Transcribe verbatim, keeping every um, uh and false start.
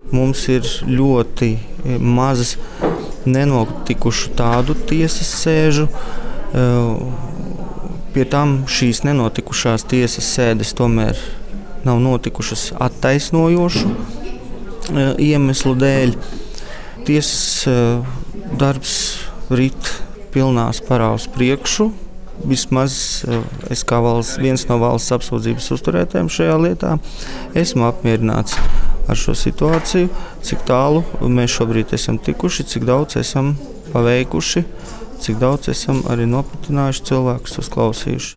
Mums ir ļoti maz nenotikušu tādu tiesas sēžu. Pie tam šīs nenotikušās tiesas sēdes tomēr nav notikušas attaisnojošu iemeslu dēļ. Tiesas darbs rit pilnā sparā uz priekšu. Vismaz es kā valsts, viens no valsts apsūdzības uzturētājiem šajā lietā esmu apmierināts ar šo situāciju, cik tālu mēs šobrīd esam tikuši, cik daudz esam paveikuši, cik daudz esam arī nopratinājuši cilvēkus, uzklausījuši.